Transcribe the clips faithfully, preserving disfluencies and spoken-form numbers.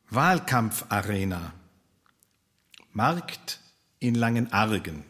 Wahlkampfarena. Markt in Langenargen.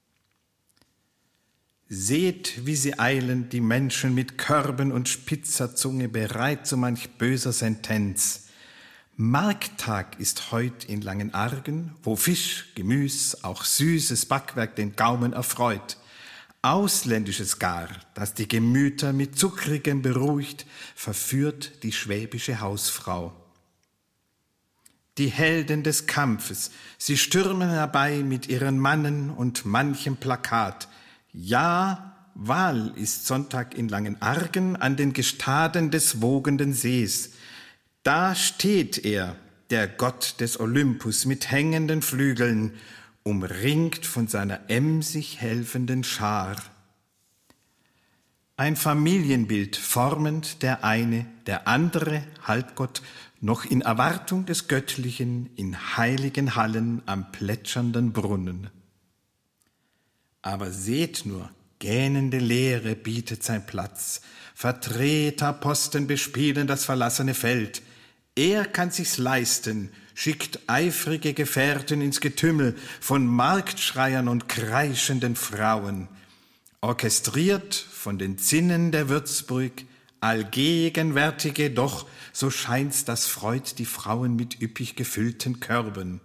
Seht, wie sie eilen, die Menschen mit Körben und spitzer Zunge, bereit zu manch böser Sentenz. Markttag ist heut in Langenargen, wo Fisch, Gemüs, auch süßes Backwerk den Gaumen erfreut. Ausländisches gar, das die Gemüter mit Zuckrigem beruhigt, verführt die schwäbische Hausfrau. Die Helden des Kampfes, sie stürmen herbei mit ihren Mannen und manchem Plakat. Ja, Wahl ist Sonntag in Langenargen an den Gestaden des wogenden Sees. Da steht er, der Gott des Olympus mit hängenden Flügeln, umringt von seiner emsig helfenden Schar. Ein Familienbild formend der eine, der andere Halbgott, noch in Erwartung des Göttlichen in heiligen Hallen am plätschernden Brunnen. Aber seht nur, gähnende Leere bietet sein Platz, Vertreterposten bespielen das verlassene Feld. Er kann sich's leisten, schickt eifrige Gefährten ins Getümmel von Marktschreiern und kreischenden Frauen. Orchestriert von den Zinnen der Würzburg, allgegenwärtige doch, so scheint's, das freut die Frauen mit üppig gefüllten Körben.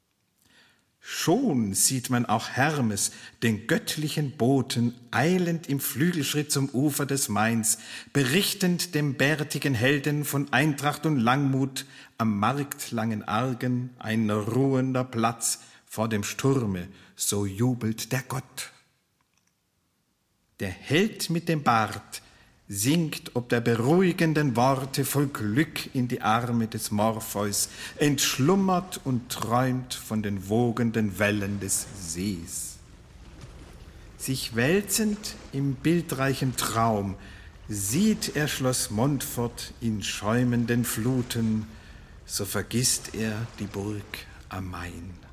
Schon sieht man auch Hermes, den göttlichen Boten, eilend im Flügelschritt zum Ufer des Mains, berichtend dem bärtigen Helden von Eintracht und Langmut, am Markt Langenargen ein ruhender Platz vor dem Sturme, so jubelt der Gott. Der Held mit dem Bart singt ob der beruhigenden Worte voll Glück in die Arme des Morpheus, entschlummert und träumt von den wogenden Wellen des Sees. Sich wälzend im bildreichen Traum sieht er Schloss Montfort in schäumenden Fluten, so vergisst er die Burg am Main.